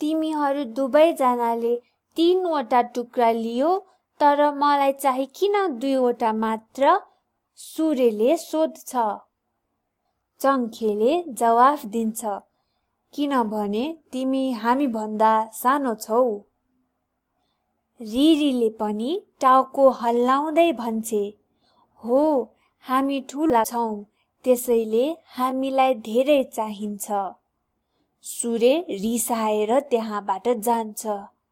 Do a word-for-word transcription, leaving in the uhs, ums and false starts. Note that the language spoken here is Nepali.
तिमीहरू दुवैजनाले तीनवटा टुक्रा लियो, तर मलाई चाहिँ किन दुईवटा मात्र? सूर्यले सोध्छ। चङ्खेले जवाफ दिन्छ, किनभने तिमी हामीभन्दा सानो छौ। रिरीले पनि टाउको हल्लाउँदै भन्छे, हो, हामी ठुला छौँ, त्यसैले हामीलाई धेरै चाहिन्छ। सूर्य रिसाएर त्यहाँबाट जान्छ।